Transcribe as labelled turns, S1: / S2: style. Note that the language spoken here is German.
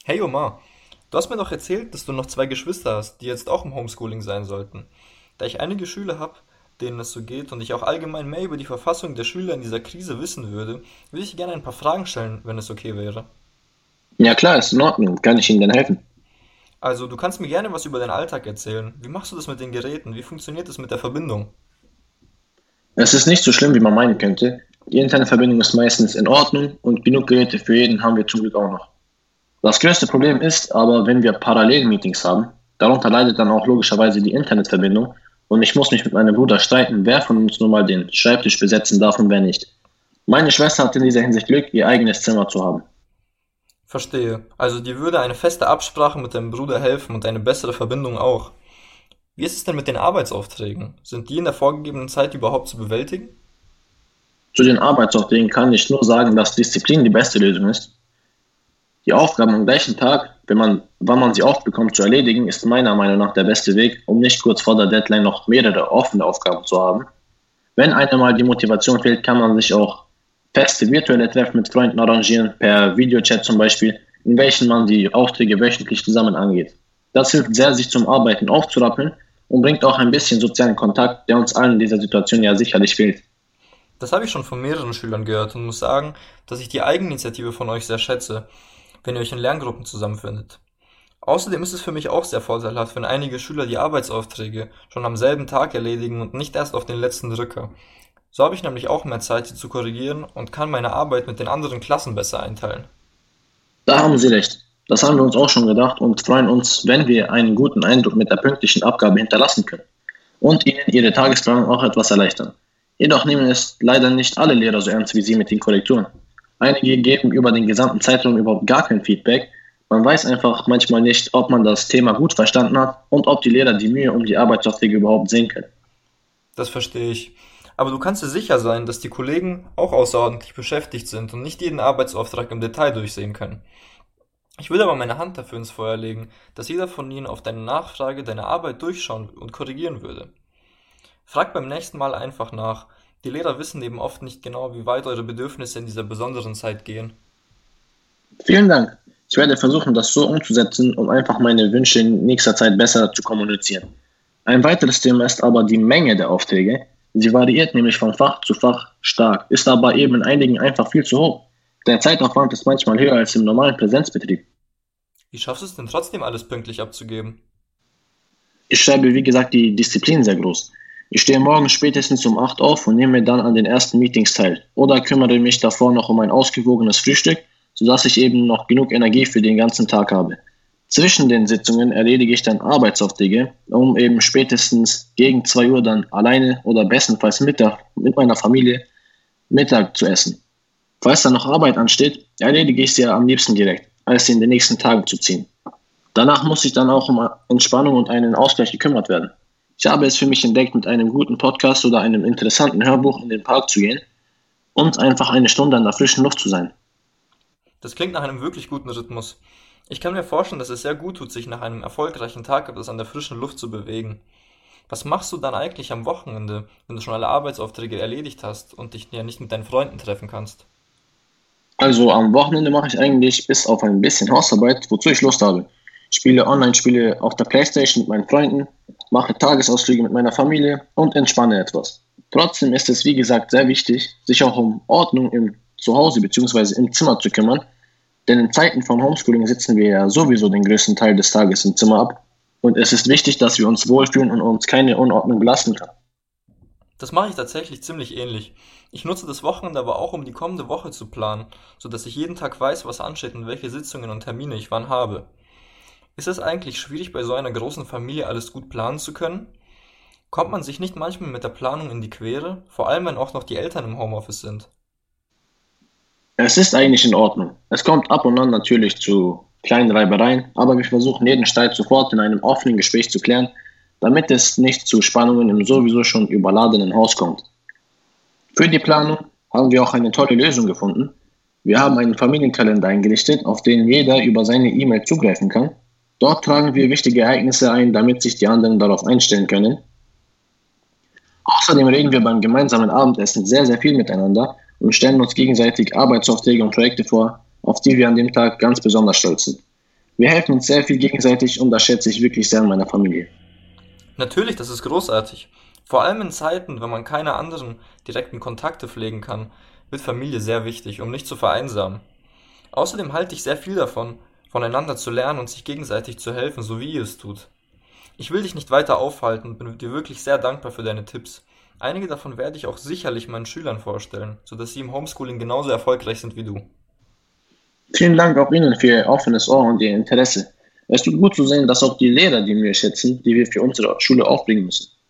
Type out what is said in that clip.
S1: Hey Omar, du hast mir doch erzählt, dass du noch zwei Geschwister hast, die jetzt auch im Homeschooling sein sollten. Da ich einige Schüler habe, denen es so geht und ich auch allgemein mehr über die Verfassung der Schüler in dieser Krise wissen würde ich gerne ein paar Fragen stellen, wenn es okay wäre.
S2: Ja klar, ist in Ordnung. Kann ich Ihnen denn helfen?
S1: Also, du kannst mir gerne was über deinen Alltag erzählen. Wie machst du das mit den Geräten? Wie funktioniert das mit der Verbindung?
S2: Es ist nicht so schlimm, wie man meinen könnte. Die Internetverbindung ist meistens in Ordnung und genug Geräte für jeden haben wir zum Glück auch noch. Das größte Problem ist aber, wenn wir Parallelmeetings haben. Darunter leidet dann auch logischerweise die Internetverbindung und ich muss mich mit meinem Bruder streiten, wer von uns nun mal den Schreibtisch besetzen darf und wer nicht. Meine Schwester hat in dieser Hinsicht Glück, ihr eigenes Zimmer zu haben.
S1: Verstehe. Also, dir würde eine feste Absprache mit deinem Bruder helfen und eine bessere Verbindung auch. Wie ist es denn mit den Arbeitsaufträgen? Sind die in der vorgegebenen Zeit überhaupt zu bewältigen?
S2: Zu den Arbeitsaufträgen kann ich nur sagen, dass Disziplin die beste Lösung ist. Die Aufgaben am gleichen Tag, wann man sie aufbekommt, zu erledigen, ist meiner Meinung nach der beste Weg, um nicht kurz vor der Deadline noch mehrere offene Aufgaben zu haben. Wenn einem mal die Motivation fehlt, kann man sich auch feste virtuelle Treffen mit Freunden arrangieren, per Videochat zum Beispiel, in welchen man die Aufträge wöchentlich zusammen angeht. Das hilft sehr, sich zum Arbeiten aufzurappeln und bringt auch ein bisschen sozialen Kontakt, der uns allen in dieser Situation ja sicherlich fehlt.
S1: Das habe ich schon von mehreren Schülern gehört und muss sagen, dass ich die Eigeninitiative von euch sehr schätze, wenn ihr euch in Lerngruppen zusammenfindet. Außerdem ist es für mich auch sehr vorteilhaft, wenn einige Schüler die Arbeitsaufträge schon am selben Tag erledigen und nicht erst auf den letzten Drücker. So habe ich nämlich auch mehr Zeit, sie zu korrigieren und kann meine Arbeit mit den anderen Klassen besser einteilen.
S2: Da haben Sie recht. Das haben wir uns auch schon gedacht und freuen uns, wenn wir einen guten Eindruck mit der pünktlichen Abgabe hinterlassen können und Ihnen Ihre Tagesplanung auch etwas erleichtern. Jedoch nehmen es leider nicht alle Lehrer so ernst wie Sie mit den Korrekturen. Einige geben über den gesamten Zeitraum überhaupt gar kein Feedback. Man weiß einfach manchmal nicht, ob man das Thema gut verstanden hat und ob die Lehrer die Mühe um die Arbeitsaufträge überhaupt sehen können.
S1: Das verstehe ich. Aber du kannst dir sicher sein, dass die Kollegen auch außerordentlich beschäftigt sind und nicht jeden Arbeitsauftrag im Detail durchsehen können. Ich würde aber meine Hand dafür ins Feuer legen, dass jeder von ihnen auf deine Nachfrage deine Arbeit durchschauen und korrigieren würde. Fragt beim nächsten Mal einfach nach. Die Lehrer wissen eben oft nicht genau, wie weit eure Bedürfnisse in dieser besonderen Zeit gehen.
S2: Vielen Dank. Ich werde versuchen, das so umzusetzen, um einfach meine Wünsche in nächster Zeit besser zu kommunizieren. Ein weiteres Thema ist aber die Menge der Aufträge. Sie variiert nämlich von Fach zu Fach stark, ist aber eben in einigen einfach viel zu hoch. Der Zeitaufwand ist manchmal höher als im normalen Präsenzbetrieb.
S1: Wie schaffst du es denn trotzdem alles pünktlich abzugeben?
S2: Ich schreibe, wie gesagt, die Disziplin sehr groß. Ich stehe morgens spätestens um 8 auf und nehme dann an den ersten Meetings teil. Oder kümmere mich davor noch um ein ausgewogenes Frühstück, sodass ich eben noch genug Energie für den ganzen Tag habe. Zwischen den Sitzungen erledige ich dann Arbeitsaufträge, um eben spätestens gegen 2 Uhr dann alleine oder bestenfalls mit meiner Familie Mittag zu essen. Falls dann noch Arbeit ansteht, erledige ich sie am liebsten direkt, als sie in den nächsten Tagen zu ziehen. Danach muss ich dann auch um Entspannung und einen Ausgleich gekümmert werden. Ich habe es für mich entdeckt, mit einem guten Podcast oder einem interessanten Hörbuch in den Park zu gehen und einfach eine Stunde an der frischen Luft zu sein.
S1: Das klingt nach einem wirklich guten Rhythmus. Ich kann mir vorstellen, dass es sehr gut tut, sich nach einem erfolgreichen Tag etwas an der frischen Luft zu bewegen. Was machst du dann eigentlich am Wochenende, wenn du schon alle Arbeitsaufträge erledigt hast und dich ja nicht mit deinen Freunden treffen kannst?
S2: Also am Wochenende mache ich eigentlich bis auf ein bisschen Hausarbeit, wozu ich Lust habe. Ich spiele Online-Spiele auf der Playstation mit meinen Freunden, mache Tagesausflüge mit meiner Familie und entspanne etwas. Trotzdem ist es, wie gesagt, sehr wichtig, sich auch um Ordnung im Zuhause bzw. im Zimmer zu kümmern, denn in Zeiten von Homeschooling sitzen wir ja sowieso den größten Teil des Tages im Zimmer ab und es ist wichtig, dass wir uns wohlfühlen und uns keine Unordnung belasten kann.
S1: Das mache ich tatsächlich ziemlich ähnlich. Ich nutze das Wochenende aber auch, um die kommende Woche zu planen, sodass ich jeden Tag weiß, was ansteht und welche Sitzungen und Termine ich wann habe. Ist es eigentlich schwierig, bei so einer großen Familie alles gut planen zu können? Kommt man sich nicht manchmal mit der Planung in die Quere, vor allem wenn auch noch die Eltern im Homeoffice sind?
S2: Es ist eigentlich in Ordnung. Es kommt ab und an natürlich zu kleinen Reibereien, aber wir versuchen jeden Streit sofort in einem offenen Gespräch zu klären, damit es nicht zu Spannungen im sowieso schon überladenen Haus kommt. Für die Planung haben wir auch eine tolle Lösung gefunden. Wir haben einen Familienkalender eingerichtet, auf den jeder über seine E-Mail zugreifen kann. Dort tragen wir wichtige Ereignisse ein, damit sich die anderen darauf einstellen können. Außerdem reden wir beim gemeinsamen Abendessen sehr, sehr viel miteinander und stellen uns gegenseitig Arbeitsaufträge und Projekte vor, auf die wir an dem Tag ganz besonders stolz sind. Wir helfen uns sehr viel gegenseitig und das schätze ich wirklich sehr an meiner Familie.
S1: Natürlich, das ist großartig. Vor allem in Zeiten, wenn man keine anderen direkten Kontakte pflegen kann, wird Familie sehr wichtig, um nicht zu vereinsamen. Außerdem halte ich sehr viel davon, voneinander zu lernen und sich gegenseitig zu helfen, so wie ihr es tut. Ich will dich nicht weiter aufhalten und bin dir wirklich sehr dankbar für deine Tipps. Einige davon werde ich auch sicherlich meinen Schülern vorstellen, sodass sie im Homeschooling genauso erfolgreich sind wie du.
S2: Vielen Dank auch Ihnen für Ihr offenes Ohr und Ihr Interesse. Es tut gut zu sehen, dass auch die Lehrer die Mühe schätzen, die wir für unsere Schule aufbringen müssen.